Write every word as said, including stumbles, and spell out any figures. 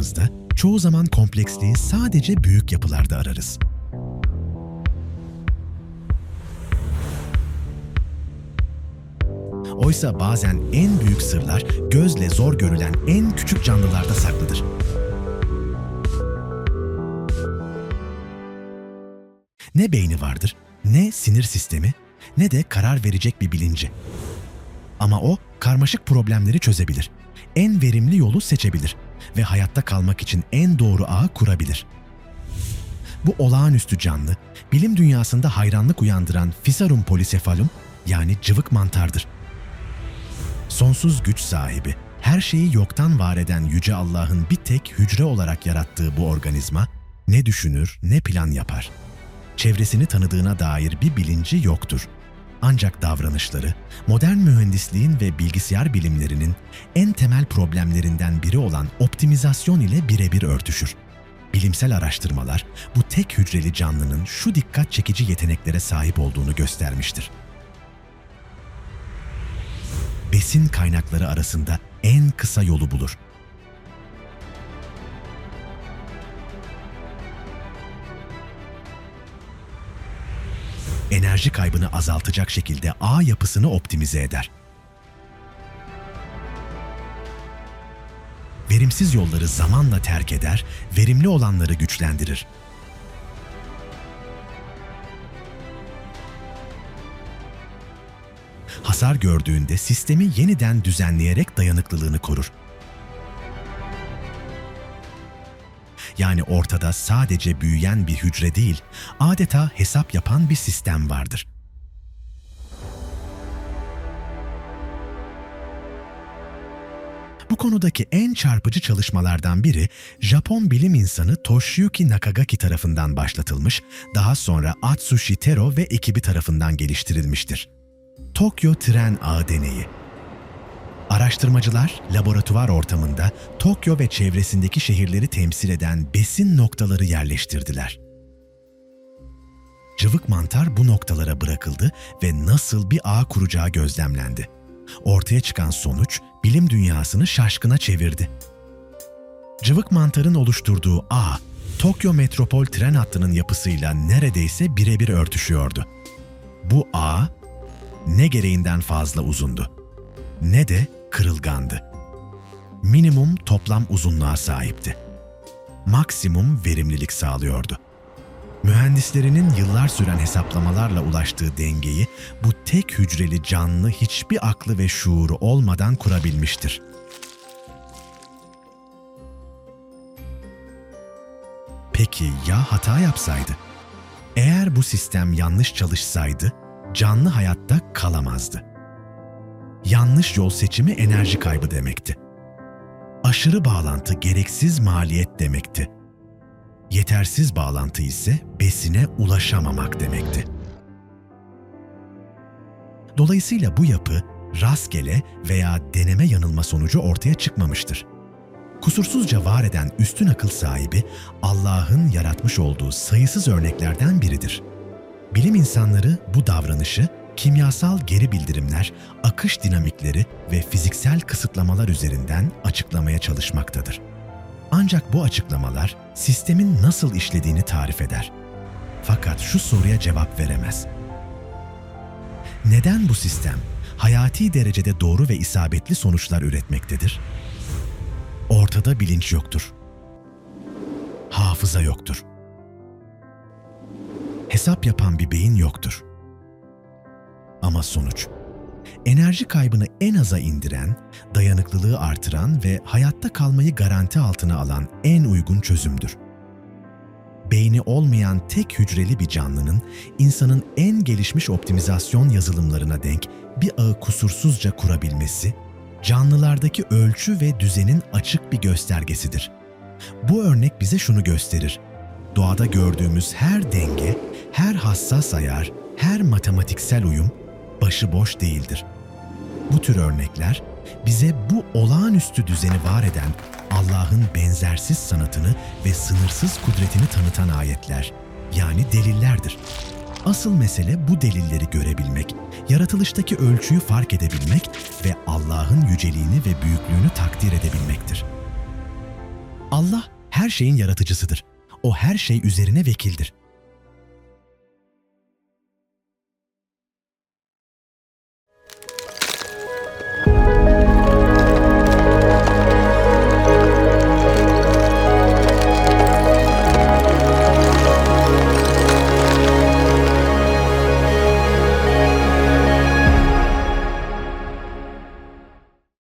baktığımızda çoğu zaman kompleksliği sadece büyük yapılarda ararız. Oysa bazen en büyük sırlar gözle zor görülen en küçük canlılarda saklıdır. Ne beyni vardır, ne sinir sistemi, ne de karar verecek bir bilinci. Ama o karmaşık problemleri çözebilir, en verimli yolu seçebilir ve hayatta kalmak için en doğru ağı kurabilir. Bu olağanüstü canlı, bilim dünyasında hayranlık uyandıran Physarum polycephalum yani cıvık mantardır. Sonsuz güç sahibi, her şeyi yoktan var eden Yüce Allah'ın bir tek hücre olarak yarattığı bu organizma ne düşünür ne plan yapar. Çevresini tanıdığına dair bir bilinci yoktur. Ancak davranışları, modern mühendisliğin ve bilgisayar bilimlerinin en temel problemlerinden biri olan optimizasyon ile birebir örtüşür. Bilimsel araştırmalar, bu tek hücreli canlının şu dikkat çekici yeteneklere sahip olduğunu göstermiştir. Besin kaynakları arasında en kısa yolu bulur. Enerji kaybını azaltacak şekilde ağ yapısını optimize eder. Verimsiz yolları zamanla terk eder, verimli olanları güçlendirir. Hasar gördüğünde sistemi yeniden düzenleyerek dayanıklılığını korur. Yani ortada sadece büyüyen bir hücre değil, adeta hesap yapan bir sistem vardır. Bu konudaki en çarpıcı çalışmalardan biri, Japon bilim insanı Toshiyuki Nakagaki tarafından başlatılmış, daha sonra Atsushi Tero ve ekibi tarafından geliştirilmiştir. Tokyo Tren Ağı Deneyi. Araştırmacılar, laboratuvar ortamında Tokyo ve çevresindeki şehirleri temsil eden besin noktaları yerleştirdiler. Cıvık mantar bu noktalara bırakıldı ve nasıl bir ağ kuracağı gözlemlendi. Ortaya çıkan sonuç, bilim dünyasını şaşkına çevirdi. Cıvık mantarın oluşturduğu ağ, Tokyo Metropol tren hattının yapısıyla neredeyse birebir örtüşüyordu. Bu ağ, ne gereğinden fazla uzundu, ne de kırılgandı. Minimum toplam uzunluğa sahipti. Maksimum verimlilik sağlıyordu. Mühendislerinin yıllar süren hesaplamalarla ulaştığı dengeyi bu tek hücreli canlı hiçbir aklı ve şuuru olmadan kurabilmiştir. Peki ya hata yapsaydı? Eğer bu sistem yanlış çalışsaydı, canlı hayatta kalamazdı. Yanlış yol seçimi enerji kaybı demekti. Aşırı bağlantı gereksiz maliyet demekti. Yetersiz bağlantı ise besine ulaşamamak demekti. Dolayısıyla bu yapı rastgele veya deneme yanılma sonucu ortaya çıkmamıştır. Kusursuzca var eden üstün akıl sahibi Allah'ın yaratmış olduğu sayısız örneklerden biridir. Bilim insanları bu davranışı kimyasal geri bildirimler, akış dinamikleri ve fiziksel kısıtlamalar üzerinden açıklamaya çalışmaktadır. Ancak bu açıklamalar sistemin nasıl işlediğini tarif eder. Fakat şu soruya cevap veremez. Neden bu sistem hayati derecede doğru ve isabetli sonuçlar üretmektedir? Ortada bilinç yoktur. Hafıza yoktur. Hesap yapan bir beyin yoktur. Ama sonuç, enerji kaybını en aza indiren, dayanıklılığı artıran ve hayatta kalmayı garanti altına alan en uygun çözümdür. Beyni olmayan tek hücreli bir canlının, insanın en gelişmiş optimizasyon yazılımlarına denk bir ağı kusursuzca kurabilmesi, canlılardaki ölçü ve düzenin açık bir göstergesidir. Bu örnek bize şunu gösterir: doğada gördüğümüz her denge, her hassas ayar, her matematiksel uyum başıboş değildir. Bu tür örnekler bize bu olağanüstü düzeni var eden Allah'ın benzersiz sanatını ve sınırsız kudretini tanıtan ayetler, yani delillerdir. Asıl mesele bu delilleri görebilmek, yaratılıştaki ölçüyü fark edebilmek ve Allah'ın yüceliğini ve büyüklüğünü takdir edebilmektir. Allah her şeyin yaratıcısıdır. O her şey üzerine vekildir.